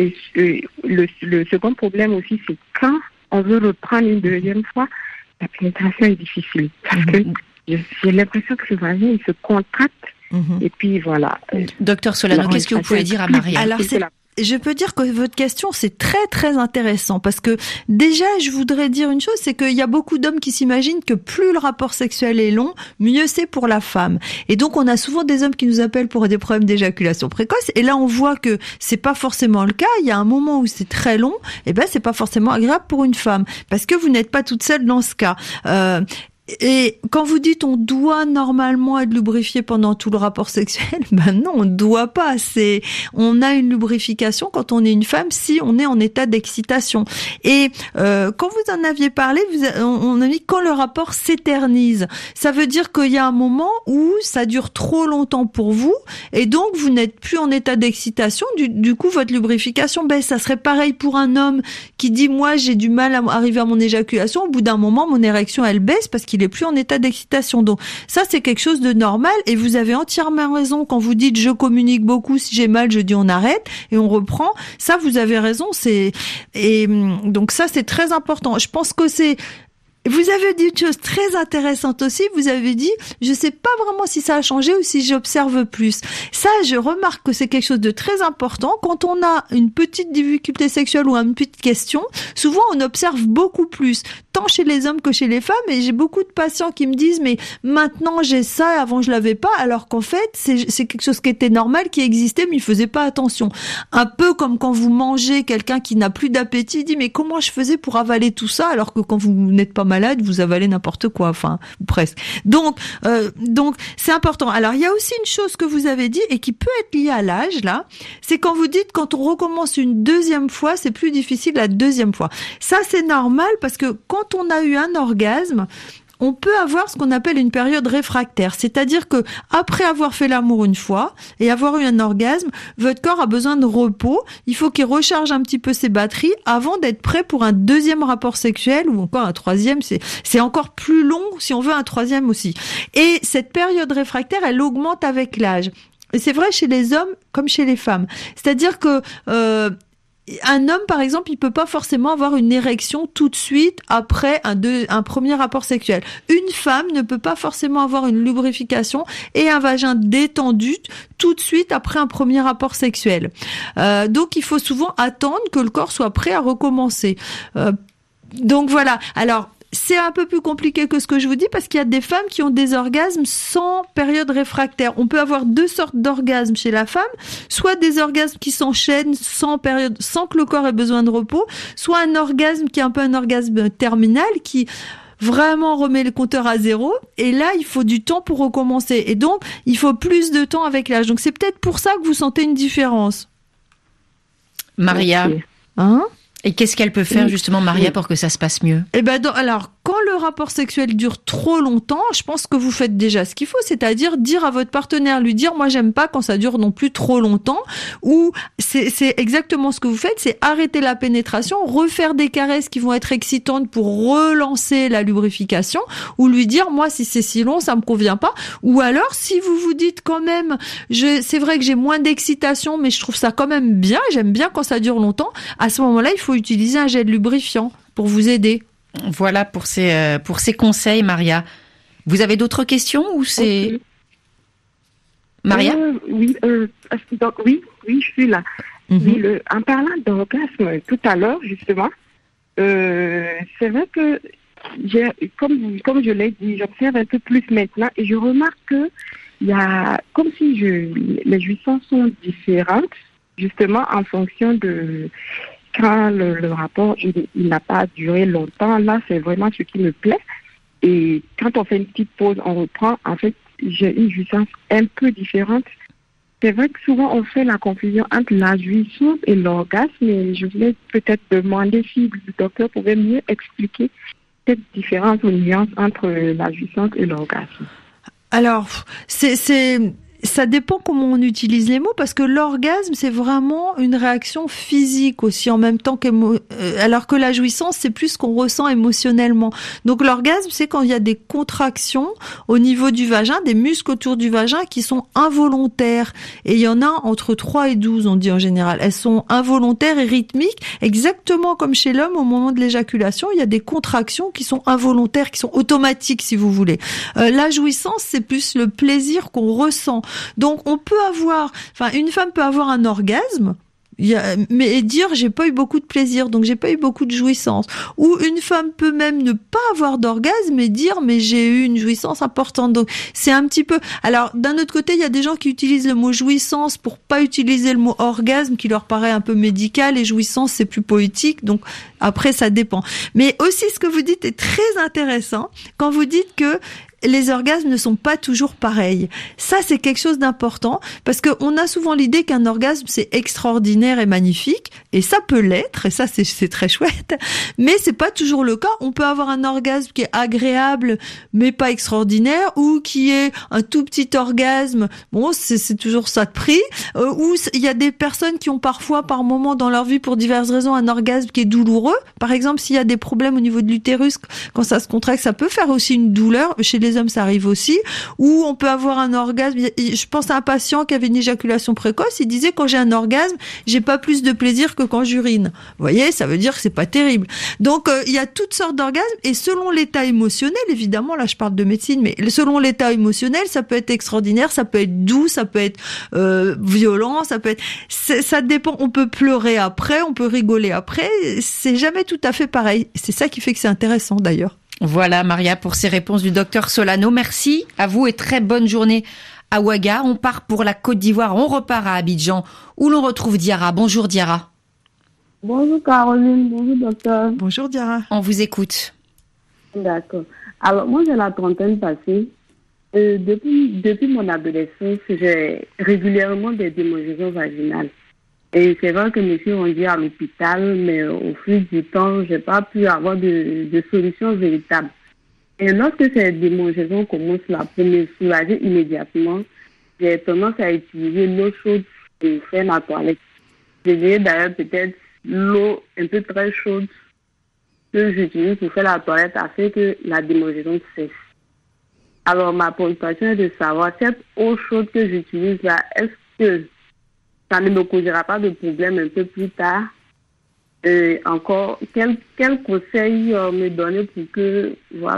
Le second problème aussi, c'est quand on veut reprendre une deuxième fois, la pénétration est difficile. Parce que j'ai l'impression que le vagin, il se contracte. Et puis, voilà. Docteur Solano, qu'est-ce que vous pouvez dire à Maria ? Alors, je peux dire que votre question, c'est très, très intéressant parce que déjà, je voudrais dire une chose, c'est qu'il y a beaucoup d'hommes qui s'imaginent que plus le rapport sexuel est long, mieux c'est pour la femme. Et donc, on a souvent des hommes qui nous appellent pour des problèmes d'éjaculation précoce. Et là, on voit que c'est pas forcément le cas. Il y a un moment où c'est très long. Et ben, c'est pas forcément agréable pour une femme parce que vous n'êtes pas toute seule dans ce cas. Et quand vous dites on doit normalement être lubrifié pendant tout le rapport sexuel, ben non, on ne doit pas. On a une lubrification quand on est une femme si on est en état d'excitation. Et quand vous en aviez parlé, on a dit quand le rapport s'éternise. Ça veut dire qu'il y a un moment où ça dure trop longtemps pour vous et donc vous n'êtes plus en état d'excitation. Du coup, votre lubrification baisse. Ça serait pareil pour un homme qui dit moi j'ai du mal à arriver à mon éjaculation. Au bout d'un moment, mon érection elle baisse parce qu'il est plus en état d'excitation. Donc ça c'est quelque chose de normal et vous avez entièrement raison quand vous dites je communique beaucoup, si j'ai mal je dis on arrête et on reprend. Ça vous avez raison, donc ça c'est très important. Je pense que vous avez dit une chose très intéressante aussi, vous avez dit, je sais pas vraiment si ça a changé ou si j'observe plus. Ça, je remarque que c'est quelque chose de très important. Quand on a une petite difficulté sexuelle ou une petite question, souvent on observe beaucoup plus, tant chez les hommes que chez les femmes. Et j'ai beaucoup de patients qui me disent, mais maintenant j'ai ça, avant je l'avais pas, alors qu'en fait, c'est quelque chose qui était normal, qui existait, mais ils faisaient pas attention. Un peu comme quand vous mangez, quelqu'un qui n'a plus d'appétit dit, mais comment je faisais pour avaler tout ça, alors que quand vous n'êtes pas malade, vous avalez n'importe quoi, enfin, ou presque. Donc, c'est important. Alors, il y a aussi une chose que vous avez dit et qui peut être liée à l'âge, là, c'est quand vous dites quand on recommence une deuxième fois, c'est plus difficile la deuxième fois. Ça, c'est normal parce que quand on a eu un orgasme, on peut avoir ce qu'on appelle une période réfractaire. C'est-à-dire que après avoir fait l'amour une fois et avoir eu un orgasme, votre corps a besoin de repos. Il faut qu'il recharge un petit peu ses batteries avant d'être prêt pour un deuxième rapport sexuel ou encore un troisième. C'est encore plus long si on veut un troisième aussi. Et cette période réfractaire, elle augmente avec l'âge. Et c'est vrai chez les hommes comme chez les femmes. C'est-à-dire que un homme, par exemple, il peut pas forcément avoir une érection tout de suite après un premier rapport sexuel. Une femme ne peut pas forcément avoir une lubrification et un vagin détendu tout de suite après un premier rapport sexuel. Donc, il faut souvent attendre que le corps soit prêt à recommencer. Donc, voilà. Alors, c'est un peu plus compliqué que ce que je vous dis parce qu'il y a des femmes qui ont des orgasmes sans période réfractaire. On peut avoir deux sortes d'orgasmes chez la femme, soit des orgasmes qui s'enchaînent sans que le corps ait besoin de repos, soit un orgasme qui est un peu un orgasme terminal qui vraiment remet le compteur à zéro et là il faut du temps pour recommencer et donc il faut plus de temps avec l'âge. Donc c'est peut-être pour ça que vous sentez une différence. Maria, hein? Et qu'est-ce qu'elle peut faire justement, Maria, pour que ça se passe mieux? Eh ben, alors, quand le rapport sexuel dure trop longtemps, je pense que vous faites déjà ce qu'il faut, c'est-à-dire dire à votre partenaire, lui dire, moi j'aime pas quand ça dure non plus trop longtemps, ou c'est exactement ce que vous faites, c'est arrêter la pénétration, refaire des caresses qui vont être excitantes pour relancer la lubrification, ou lui dire, moi si c'est si long, ça me convient pas, ou alors si vous vous dites quand même, c'est vrai que j'ai moins d'excitation, mais je trouve ça quand même bien, j'aime bien quand ça dure longtemps, à ce moment-là, il faut utiliser un gel lubrifiant pour vous aider. Voilà pour ces conseils, Maria. Vous avez d'autres questions ou c'est... Okay. Maria oui, je suis là. Oui, en parlant d'orgasme tout à l'heure, justement, c'est vrai que, comme je l'ai dit, j'observe un peu plus maintenant et je remarque que il y a, comme si les jouissances sont différentes, justement, en fonction de quand le rapport il n'a pas duré longtemps. Là, c'est vraiment ce qui me plaît. Et quand on fait une petite pause, on reprend. En fait, j'ai une jouissance un peu différente. C'est vrai que souvent, on fait la confusion entre la jouissance et l'orgasme. Et je voulais peut-être demander si le docteur pouvait mieux expliquer cette différence ou nuance entre la jouissance et l'orgasme. Alors, ça dépend comment on utilise les mots, parce que l'orgasme, c'est vraiment une réaction physique aussi, en même temps alors que la jouissance, c'est plus ce qu'on ressent émotionnellement. Donc l'orgasme, c'est quand il y a des contractions au niveau du vagin, des muscles autour du vagin qui sont involontaires. Et il y en a entre 3 et 12, on dit en général. Elles sont involontaires et rythmiques, exactement comme chez l'homme au moment de l'éjaculation. Il y a des contractions qui sont involontaires, qui sont automatiques, si vous voulez. La jouissance, c'est plus le plaisir qu'on ressent. Donc une femme peut avoir un orgasme, mais dire j'ai pas eu beaucoup de plaisir, donc j'ai pas eu beaucoup de jouissance. Ou une femme peut même ne pas avoir d'orgasme et dire mais j'ai eu une jouissance importante. Donc c'est un petit peu. Alors d'un autre côté, il y a des gens qui utilisent le mot jouissance pour pas utiliser le mot orgasme, qui leur paraît un peu médical, et jouissance c'est plus poétique. Donc après ça dépend. Mais aussi ce que vous dites est très intéressant quand vous dites que les orgasmes ne sont pas toujours pareils. Ça, c'est quelque chose d'important parce qu'on a souvent l'idée qu'un orgasme, c'est extraordinaire et magnifique, et ça peut l'être, et ça, c'est très chouette, mais c'est pas toujours le cas. On peut avoir un orgasme qui est agréable, mais pas extraordinaire, ou qui est un tout petit orgasme, bon, c'est toujours ça de prix, ou il y a des personnes qui ont parfois, par moment dans leur vie, pour diverses raisons, un orgasme qui est douloureux. Par exemple, s'il y a des problèmes au niveau de l'utérus, quand ça se contracte, ça peut faire aussi une douleur. Chez les hommes, ça arrive aussi. Ou on peut avoir un orgasme. Je pense à un patient qui avait une éjaculation précoce. Il disait, quand j'ai un orgasme, j'ai pas plus de plaisir que quand j'urine. Vous voyez, ça veut dire que c'est pas terrible. Donc, il y a toutes sortes d'orgasmes, et selon l'état émotionnel, évidemment, là, je parle de médecine, mais selon l'état émotionnel, ça peut être extraordinaire, ça peut être doux, ça peut être violent, ça peut être, ça dépend. On peut pleurer après, on peut rigoler après. C'est jamais tout à fait pareil. C'est ça qui fait que c'est intéressant, d'ailleurs. Voilà, Maria, pour ces réponses du docteur Solano. Merci à vous et très bonne journée à Ouaga. On part pour la Côte d'Ivoire, on repart à Abidjan, où l'on retrouve Diarra. Bonjour Diarra. Bonjour Caroline, bonjour docteur. Bonjour Diarra. On vous écoute. D'accord. Alors moi j'ai la trentaine passée. Depuis mon adolescence, j'ai régulièrement des démangeaisons vaginales. Et c'est vrai que je me suis rendue à l'hôpital, mais au fil du temps, j'ai pas pu avoir de solution véritable. Et lorsque ces démangeaisons commencent pour me soulager immédiatement, j'ai tendance à utiliser l'eau chaude pour faire ma toilette. J'ai d'ailleurs peut-être l'eau un peu très chaude que j'utilise pour faire la toilette afin que la démangeaison cesse. Alors ma préoccupation est de savoir, cette eau chaude que j'utilise là, est-ce que ça ne me causera pas de problème un peu plus tard? Encore, quel conseil me donner pour que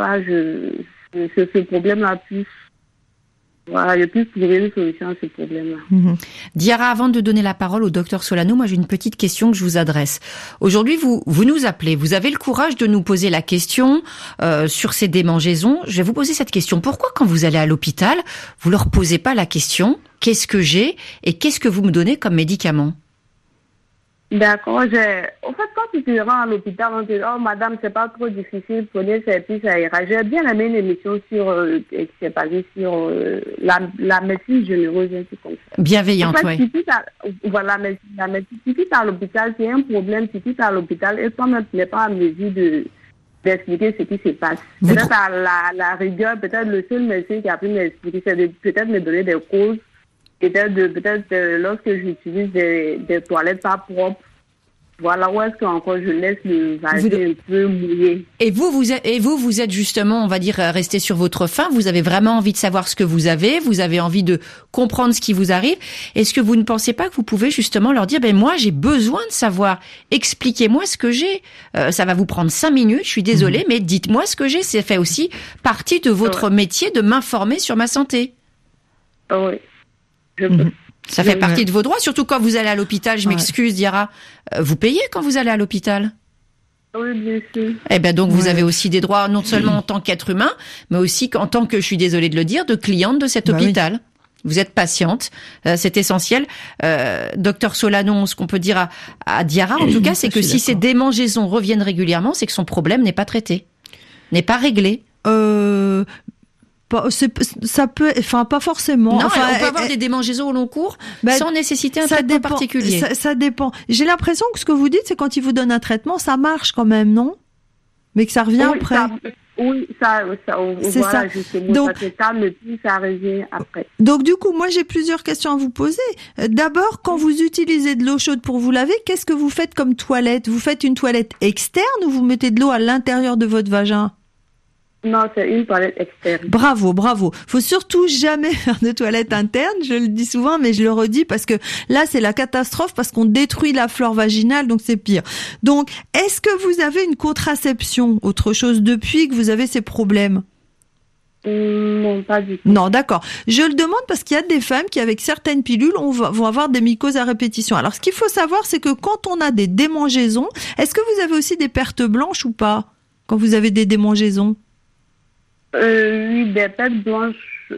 ce problème-là puisse, je puisse trouver une solution à ce problème-là. Diarra, avant de donner la parole au docteur Solano, moi j'ai une petite question que je vous adresse. Aujourd'hui, vous nous appelez, vous avez le courage de nous poser la question sur ces démangeaisons. Je vais vous poser cette question. Pourquoi, quand vous allez à l'hôpital, vous leur posez pas la question « Qu'est-ce que j'ai et qu'est-ce que vous me donnez comme médicament ?» D'accord. En fait, quand tu te rends à l'hôpital, on te dit « Oh, madame, c'est pas trop difficile, prenez ces puis ça ira. » J'ai bien aimé une émission qui s'est basée sur la médecine généreuse, un truc comme ça. Bienveillante, oui. Voilà, mais si tu es à l'hôpital, c'est un problème, si tu es à l'hôpital, et toi-même, tu n'es pas en mesure d'expliquer ce qui se passe. Peut-être à la rigueur, peut-être le seul médecin qui a pu m'expliquer, c'est de peut-être me donner des causes. Peut-être lorsque j'utilise des toilettes pas propres, voilà où est-ce que encore je laisse le vagin un peu mouillé. Et vous êtes justement, on va dire, resté sur votre faim. Vous avez vraiment envie de savoir ce que vous avez envie de comprendre ce qui vous arrive. Est-ce que vous ne pensez pas que vous pouvez justement leur dire, moi j'ai besoin de savoir, expliquez-moi ce que j'ai. Ça va vous prendre 5 minutes, je suis désolée, mais dites-moi ce que j'ai. Ça fait aussi partie de votre métier de m'informer sur ma santé. Oui. Ça fait partie de vos droits, surtout quand vous allez à l'hôpital. Je m'excuse, Diarra. Vous payez quand vous allez à l'hôpital? Oui, bien sûr. Eh ben donc vous avez aussi des droits, non seulement en tant qu'être humain, mais aussi en tant que, je suis désolée de le dire, de cliente de cet hôpital. Oui. Vous êtes patiente, c'est essentiel. Docteur Solano, ce qu'on peut dire à Diarra, en tout cas, c'est que si ces démangeaisons reviennent régulièrement, c'est que son problème n'est pas traité, n'est pas réglé. Ça peut, pas forcément. Non, on peut avoir des démangeaisons au long cours sans nécessiter un traitement particulier. Ça dépend. J'ai l'impression que ce que vous dites, c'est quand il vous donne un traitement, ça marche quand même, non? Mais que ça revient après. C'est voilà, ça. Donc, ça se calme et puis ça revient après. Donc du coup, moi j'ai plusieurs questions à vous poser. D'abord, quand vous utilisez de l'eau chaude pour vous laver, qu'est-ce que vous faites comme toilette? Vous faites une toilette externe ou vous mettez de l'eau à l'intérieur de votre vagin? Non, c'est une toilette externe. Bravo. Faut surtout jamais faire de toilette interne. Je le dis souvent, mais je le redis parce que là, c'est la catastrophe parce qu'on détruit la flore vaginale, donc c'est pire. Donc, est-ce que vous avez une contraception, autre chose, depuis que vous avez ces problèmes? Non, pas du tout. Non, d'accord. Je le demande parce qu'il y a des femmes qui, avec certaines pilules, vont avoir des mycoses à répétition. Alors, ce qu'il faut savoir, c'est que quand on a des démangeaisons, est-ce que vous avez aussi des pertes blanches ou pas? Quand vous avez des démangeaisons? Oui, des pertes blanches,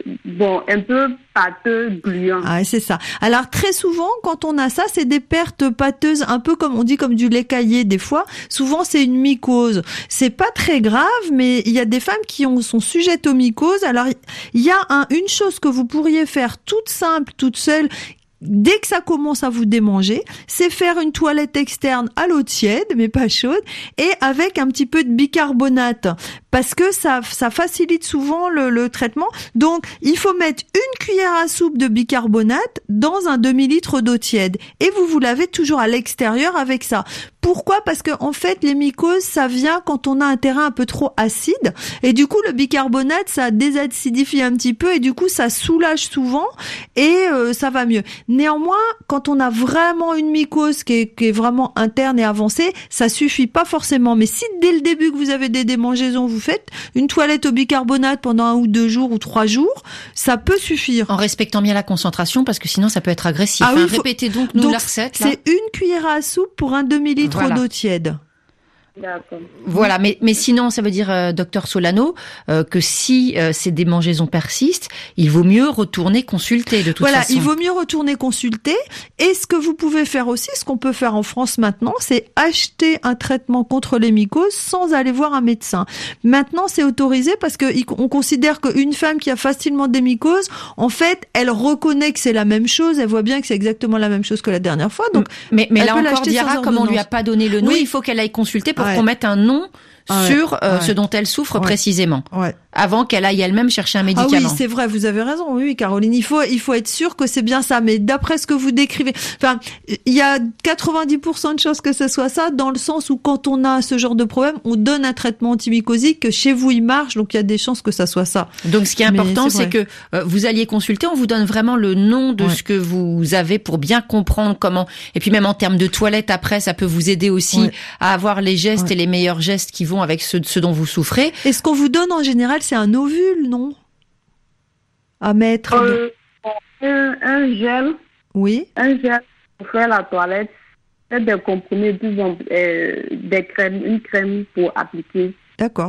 un peu pâteux, gluants. Ah, c'est ça. Alors, très souvent, quand on a ça, c'est des pertes pâteuses, un peu comme on dit, comme du lait caillé, des fois. Souvent, c'est une mycose. C'est pas très grave, mais il y a des femmes qui sont sujettes aux mycoses. Alors, il y a une chose que vous pourriez faire toute simple, toute seule, dès que ça commence à vous démanger, c'est faire une toilette externe à l'eau tiède, mais pas chaude, et avec un petit peu de bicarbonate. Parce que ça facilite souvent le traitement. Donc, il faut mettre une cuillère à soupe de bicarbonate dans un demi-litre d'eau tiède. Et vous lavez toujours à l'extérieur avec ça. Pourquoi? Parce que, en fait, les mycoses, ça vient quand on a un terrain un peu trop acide. Et du coup, le bicarbonate, ça désacidifie un petit peu et du coup, ça soulage souvent et ça va mieux. Néanmoins, quand on a vraiment une mycose qui est vraiment interne et avancée, ça suffit pas forcément. Mais si dès le début que vous avez des démangeaisons, vous faites une toilette au bicarbonate pendant 1 ou 2 jours ou 3 jours, ça peut suffire. En respectant bien la concentration, parce que sinon ça peut être agressif. Répétez donc la recette. C'est une cuillère à soupe pour un demi-litre d'eau tiède. D'accord. Voilà, mais sinon, ça veut dire, docteur Solano, que si ces démangeaisons persistent, il vaut mieux retourner consulter de toute façon. Voilà, il vaut mieux retourner consulter. Et ce que vous pouvez faire aussi, ce qu'on peut faire en France maintenant, c'est acheter un traitement contre les mycoses sans aller voir un médecin. Maintenant, c'est autorisé parce que on considère qu'une femme qui a facilement des mycoses, en fait, elle reconnaît que c'est la même chose, elle voit bien que c'est exactement la même chose que la dernière fois. Donc, mais là encore, Diarra, comme on lui a pas donné le nom, il faut qu'elle aille consulter pour qu'on mette un nom sur ce dont elle souffre précisément. Avant qu'elle aille elle-même chercher un médicament. Ah oui, c'est vrai, vous avez raison. Oui, Caroline, il faut être sûr que c'est bien ça. Mais d'après ce que vous décrivez, il y a 90% de chances que ce soit ça, dans le sens où quand on a ce genre de problème, on donne un traitement antimycosique que chez vous il marche, donc il y a des chances que ça soit ça. Donc ce qui est important, c'est que vous alliez consulter, on vous donne vraiment le nom de ce que vous avez pour bien comprendre comment. Et puis même en termes de toilette après, ça peut vous aider aussi à avoir les gestes et les meilleurs gestes qui vont avec ce dont vous souffrez. Et ce qu'on vous donne en général, c'est un ovule, non? À mettre. Un gel. Oui. Un gel pour faire la toilette. Des comprimés, des crèmes, une crème pour appliquer. D'accord.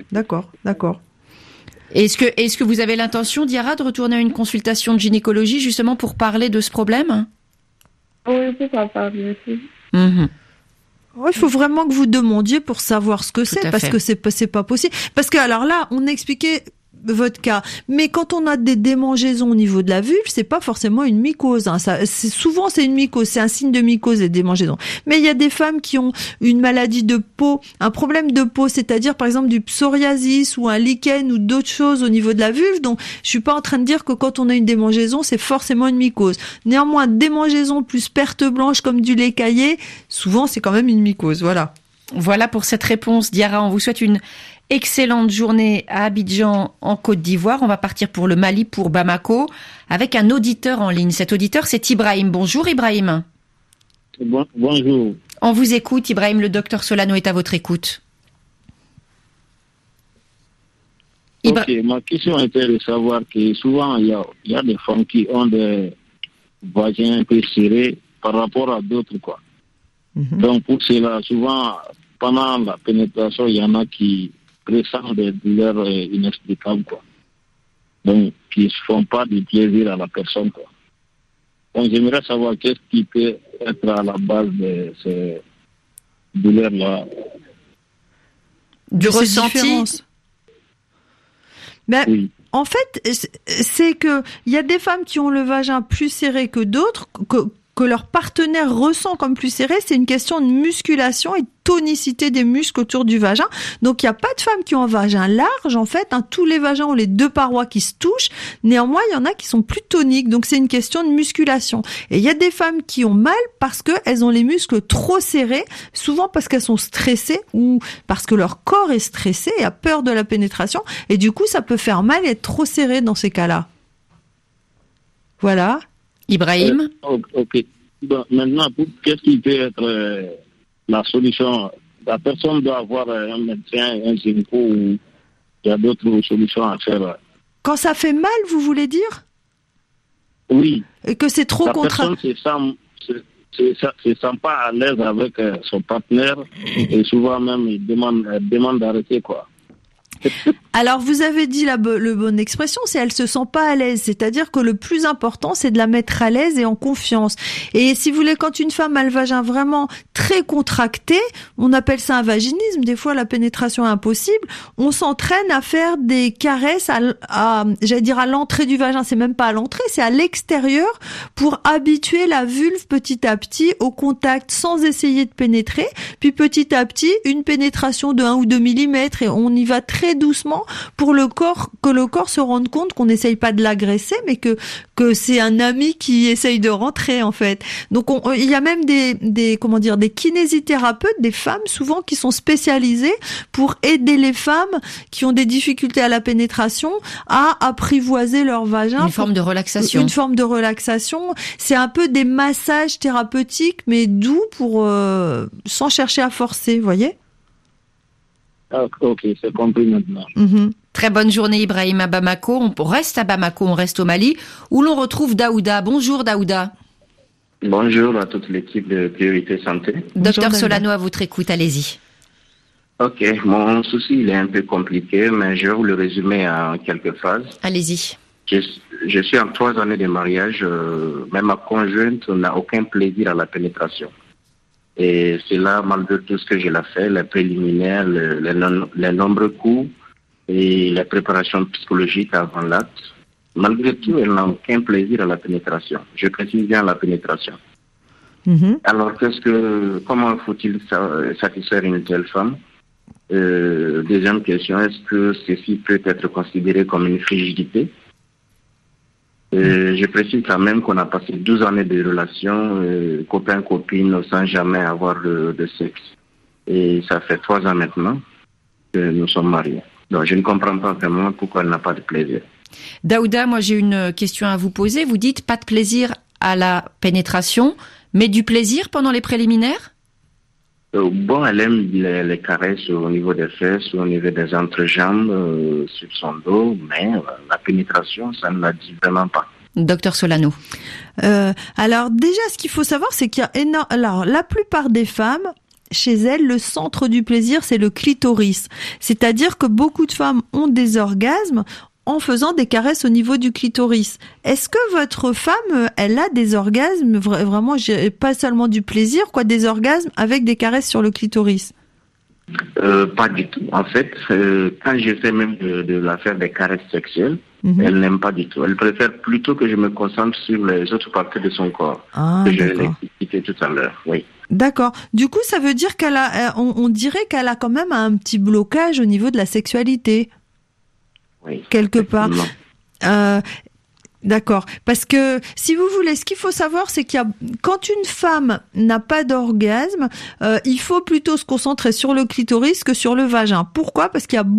Est-ce que vous avez l'intention, Diarra, de retourner à une consultation de gynécologie justement pour parler de ce problème? Oui, pourquoi pas, merci. Il faut vraiment que vous demandiez pour savoir ce que c'est, parce que c'est pas possible. Parce que alors là, on expliquait votre cas. Mais quand on a des démangeaisons au niveau de la vulve, c'est pas forcément une mycose. Souvent, c'est une mycose. C'est un signe de mycose, les démangeaisons. Mais il y a des femmes qui ont une maladie de peau, un problème de peau, c'est-à-dire, par exemple, du psoriasis ou un lichen ou d'autres choses au niveau de la vulve. Donc, je suis pas en train de dire que quand on a une démangeaison, c'est forcément une mycose. Néanmoins, démangeaison plus perte blanche comme du lait caillé, souvent, c'est quand même une mycose. Voilà pour cette réponse, Diarra. On vous souhaite une excellente journée à Abidjan, en Côte d'Ivoire. On va partir pour le Mali, pour Bamako, avec un auditeur en ligne. Cet auditeur, c'est Ibrahim. Bonjour Ibrahim. Bonjour. On vous écoute, Ibrahim. Le docteur Solano est à votre écoute. Ok, ma question était de savoir que souvent, il y a des femmes qui ont des vagins un peu serrés par rapport à d'autres, quoi. Mm-hmm. Donc, pour cela, souvent, pendant la pénétration, il y en a qui ressentent des douleurs inexplicables, quoi. Donc, qui ne font pas du plaisir à la personne, quoi. Donc, j'aimerais savoir qu'est-ce qui peut être à la base de ces douleurs-là. Du ressenti. Oui. En fait, c'est que il y a des femmes qui ont le vagin plus serré que d'autres, que leur partenaire ressent comme plus serré. C'est une question de musculation et de tonicité des muscles autour du vagin. Donc, il n'y a pas de femmes qui ont un vagin large, en fait. Tous les vagins ont les deux parois qui se touchent. Néanmoins, il y en a qui sont plus toniques. Donc, c'est une question de musculation. Et il y a des femmes qui ont mal parce qu'elles ont les muscles trop serrés, souvent parce qu'elles sont stressées ou parce que leur corps est stressé et a peur de la pénétration. Et du coup, ça peut faire mal et être trop serré dans ces cas-là. Voilà. Ibrahim. Ok. Bon, maintenant, qu'est-ce qui peut être la solution? La personne doit avoir un médecin, un gynéco, ou il y a d'autres solutions à faire? Quand ça fait mal, vous voulez dire? Oui. Et que c'est trop contraint. La personne se sent pas à l'aise avec son partenaire et souvent même il demande d'arrêter, quoi. Alors, vous avez dit la bonne expression, c'est elle se sent pas à l'aise. C'est-à-dire que le plus important, c'est de la mettre à l'aise et en confiance. Et si vous voulez, quand une femme a le vagin vraiment très contracté, on appelle ça un vaginisme. Des fois, la pénétration est impossible. On s'entraîne à faire des caresses j'allais dire à l'entrée du vagin. C'est même pas à l'entrée, c'est à l'extérieur pour habituer la vulve petit à petit au contact sans essayer de pénétrer. Puis petit à petit, une pénétration de 1 ou 2 millimètres et on y va très doucement pour que le corps se rende compte qu'on n'essaye pas de l'agresser, mais que c'est un ami qui essaye de rentrer, en fait. Donc, il y a même des kinésithérapeutes, des femmes souvent qui sont spécialisées pour aider les femmes qui ont des difficultés à la pénétration à apprivoiser leur vagin. Une forme de relaxation. Une forme de relaxation. C'est un peu des massages thérapeutiques, mais doux sans chercher à forcer, vous voyez? Ok, c'est compris maintenant. Mm-hmm. Très bonne journée Ibrahim à Bamako. On reste à Bamako, on reste au Mali, où l'on retrouve Daouda. Bonjour Daouda. Bonjour à toute l'équipe de Priorité Santé. Docteur Solano, à votre écoute, allez-y. Ok, mon souci il est un peu compliqué, mais je vais vous le résumer en quelques phases. Allez-y. Je suis en 3 années de mariage, mais ma conjointe n'a aucun plaisir à la pénétration. Et c'est là, malgré tout ce que je l'ai fait, les préliminaires, les nombreux coups et les préparations psychologiques avant l'acte, malgré tout, elle n'a aucun plaisir à la pénétration. Je précise bien la pénétration. Mm-hmm. Alors, comment faut-il satisfaire une telle femme? Deuxième question, est-ce que ceci peut être considéré comme une frigidité? Je précise quand même qu'on a passé 12 années de relation, copain-copine, sans jamais avoir de sexe. Et ça fait 3 ans maintenant que nous sommes mariés. Donc je ne comprends pas vraiment pourquoi elle n'a pas de plaisir. Daouda, moi j'ai une question à vous poser. Vous dites pas de plaisir à la pénétration, mais du plaisir pendant les préliminaires? Bon, elle aime les caresses au niveau des fesses, au niveau des entrejambes, sur son dos, mais la pénétration, ça ne la dit vraiment pas. Docteur Solano. Alors déjà, ce qu'il faut savoir, c'est qu'il y a alors la plupart des femmes, chez elles, le centre du plaisir, c'est le clitoris. C'est-à-dire que beaucoup de femmes ont des orgasmes en faisant des caresses au niveau du clitoris. Est-ce que votre femme, elle a des orgasmes, vraiment, pas seulement du plaisir, des orgasmes avec des caresses sur le clitoris? Pas du tout. En fait, quand j'essaie même de la faire des caresses sexuelles, elle n'aime pas du tout. Elle préfère plutôt que je me concentre sur les autres parties de son corps, que je l'ai expliqué tout à l'heure. Oui. D'accord. Du coup, ça veut dire qu'elle a, on dirait qu'elle a quand même un petit blocage au niveau de la sexualité. Oui. Quelque part. D'accord. Parce que, si vous voulez, ce qu'il faut savoir, c'est quand une femme n'a pas d'orgasme, il faut plutôt se concentrer sur le clitoris que sur le vagin. Pourquoi? Parce qu'il y a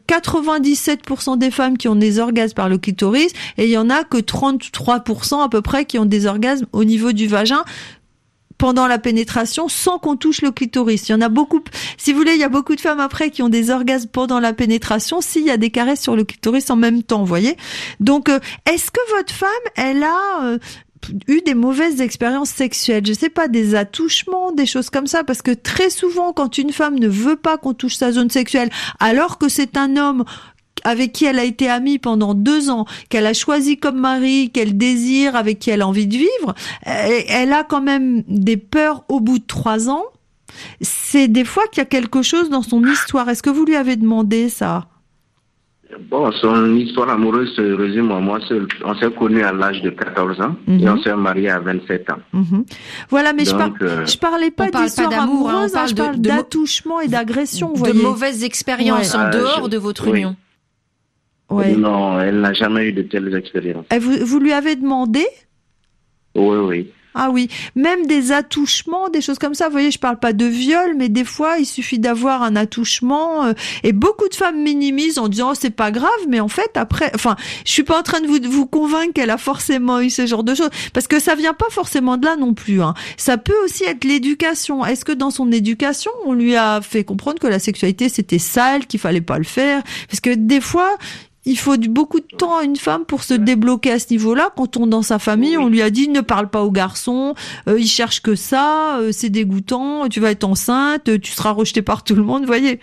97% des femmes qui ont des orgasmes par le clitoris et il y en a que 33% à peu près qui ont des orgasmes au niveau du vagin pendant la pénétration sans qu'on touche le clitoris. Il y en a beaucoup, si vous voulez, il y a beaucoup de femmes après qui ont des orgasmes pendant la pénétration s'il y a des caresses sur le clitoris en même temps, vous voyez. Donc, est-ce que votre femme, elle a eu des mauvaises expériences sexuelles? Je sais pas, des attouchements, des choses comme ça, parce que très souvent, quand une femme ne veut pas qu'on touche sa zone sexuelle, alors que c'est un homme avec qui elle a été amie pendant 2 ans, qu'elle a choisi comme mari, qu'elle désire, avec qui elle a envie de vivre, elle a quand même des peurs au bout de 3 ans. C'est des fois qu'il y a quelque chose dans son histoire. Est-ce que vous lui avez demandé ça? Bon, son histoire amoureuse se résume à moi seul. On s'est connus à l'âge de 14 ans et on s'est mariés à 27 ans. Voilà, mais donc, je parlais pas d'histoire amoureuse, je parle d'attouchement et d'agression, vous voyez. De mauvaises expériences en dehors de votre union. Ouais. Non, elle n'a jamais eu de telles expériences. Et vous lui avez demandé? Oui. Ah oui, même des attouchements, des choses comme ça. Vous voyez, je parle pas de viol, mais des fois, il suffit d'avoir un attouchement. Et beaucoup de femmes minimisent en disant, oh, c'est pas grave, mais en fait, après, enfin, je suis pas en train de vous convaincre qu'elle a forcément eu ce genre de choses, parce que ça vient pas forcément de là non plus. Hein. Ça peut aussi être l'éducation. Est-ce que dans son éducation, on lui a fait comprendre que la sexualité c'était sale, qu'il fallait pas le faire? Parce que des fois, il faut beaucoup de temps à une femme pour se débloquer à ce niveau-là. Quand dans sa famille, on lui a dit ne parle pas aux garçons, ils cherchent que ça, c'est dégoûtant, tu vas être enceinte, tu seras rejetée par tout le monde, vous voyez.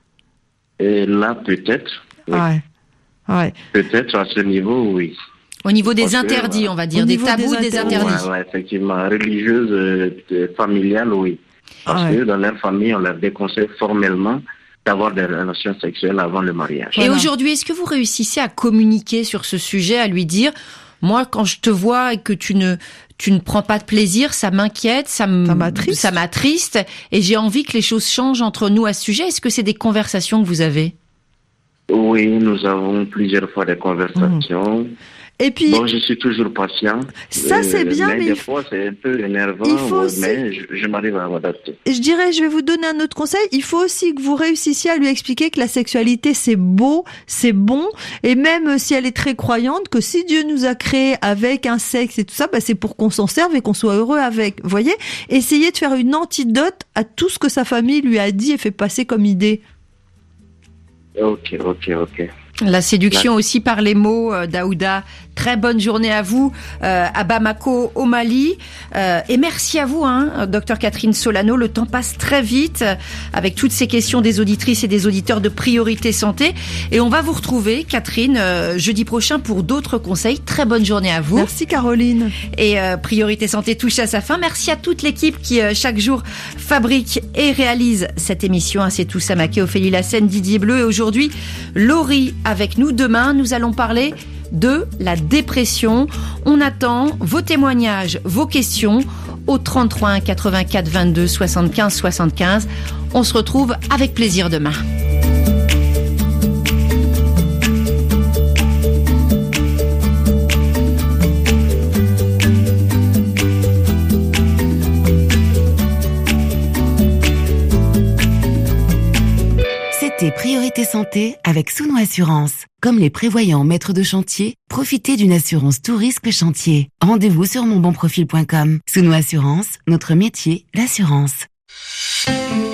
Et là, peut-être. Oui. Ouais. Peut-être à ce niveau, oui. Au niveau des interdits, on va dire, des tabous, des interdits. Ouais, effectivement. Religieuses, familiales, oui. Parce que dans leur famille, on leur déconseille formellement d'avoir des relations sexuelles avant le mariage. Et aujourd'hui, est-ce que vous réussissez à communiquer sur ce sujet, à lui dire, moi, quand je te vois et que tu ne prends pas de plaisir, ça m'inquiète, ça m'attriste, et j'ai envie que les choses changent entre nous à ce sujet. Est-ce que c'est des conversations que vous avez? Oui, nous avons plusieurs fois des conversations. Et puis, bon, je suis toujours patient. Ça, c'est bien, mais des fois, c'est un peu énervant, mais je m'arrive à m'adapter. Je dirais, je vais vous donner un autre conseil. Il faut aussi que vous réussissiez à lui expliquer que la sexualité, c'est beau, c'est bon, et même si elle est très croyante, que si Dieu nous a créés avec un sexe et tout ça, c'est pour qu'on s'en serve et qu'on soit heureux avec. Vous voyez? Essayez de faire une antidote à tout ce que sa famille lui a dit et fait passer comme idée. Ok. La séduction aussi par les mots, Daouda. Très bonne journée à vous, à Bamako, au Mali. Et merci à vous, Dr Catherine Solano. Le temps passe très vite avec toutes ces questions des auditrices et des auditeurs de Priorité Santé. Et on va vous retrouver, Catherine, jeudi prochain pour d'autres conseils. Très bonne journée à vous. Merci, Caroline. Et Priorité Santé touche à sa fin. Merci à toute l'équipe qui, chaque jour, fabrique et réalise cette émission. C'est tout Samaké, Ophélie Lassène, Didier Bleu. Et aujourd'hui, Laurie avec nous. Demain, nous allons parler de la dépression. On attend vos témoignages, vos questions au 33 1 84 22 75 75. On se retrouve avec plaisir demain. C'était Priorité Santé avec Souno Assurance. Comme les prévoyants maîtres de chantier, profitez d'une assurance tout risque chantier. Rendez-vous sur monbonprofil.com. Souno Assurance, notre métier, l'assurance.